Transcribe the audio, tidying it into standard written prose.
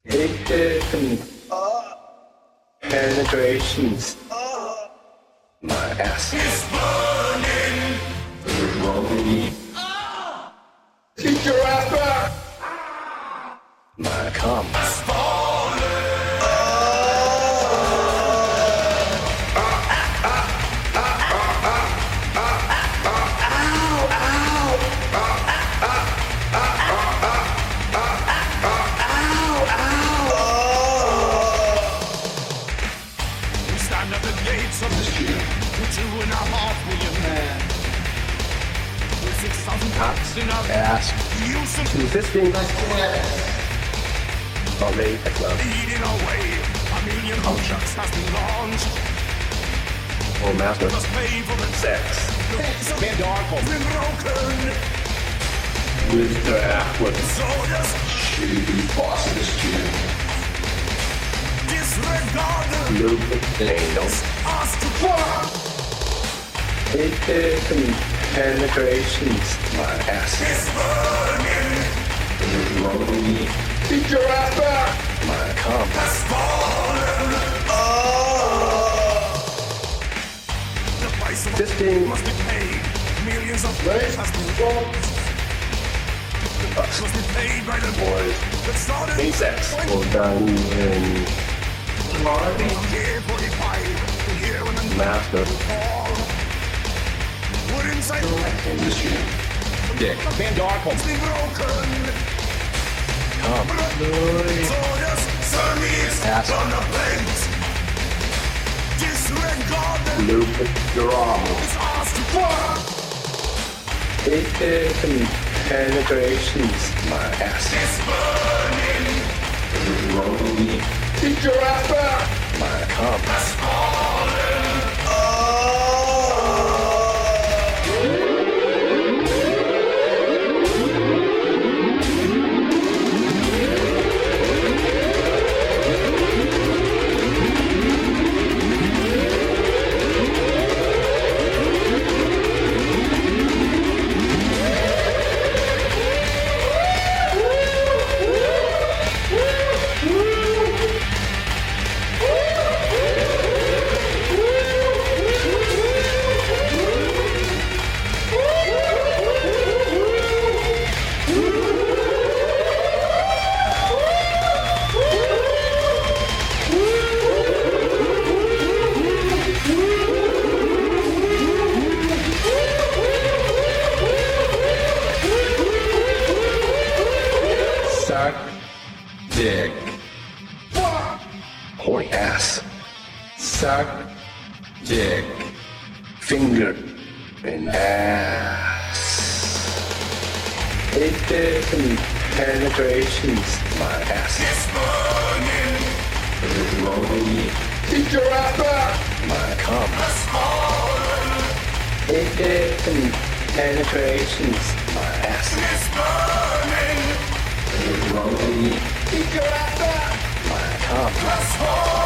It penetrations. My ass is burning. Rolling. Teach your ass back. My cum is falling. Stand at the gates of the ship with 2.5 million men. With 6,000 cops in our Ass. use of Consisting of a club leading away. 1 million contracts has been launched. or master Must pay for the sex Band has been broken. with the aqua. Soldiers Shitty bosses too. disregard the Lubricating. us to fuck. It penetrations. My ass Is burning. rolling. Teach your ass back. My cum Has fallen. The price of consisting must be paid. Millions of lives has been lost. Must be paid by the boys. that started Sex or done in Here 45. Here when the master fall. We're inside industry. Dick. Been broken. Cum. Soldiers, service Ass. on the planes. Disregard the Lubricating. it's us to fuck. It penetrations. My ass It's burning. rolling. Teach your ass back. My cum Has fallen. Suck dick. Horny ass. Suck dick. Finger and ass. It penetrations. My ass It's burning. rolling. Teach your ass back. My cum Has fallen. it penetrations. My ass It's burning. rolling. Teach your ass back. My cum Has fallen.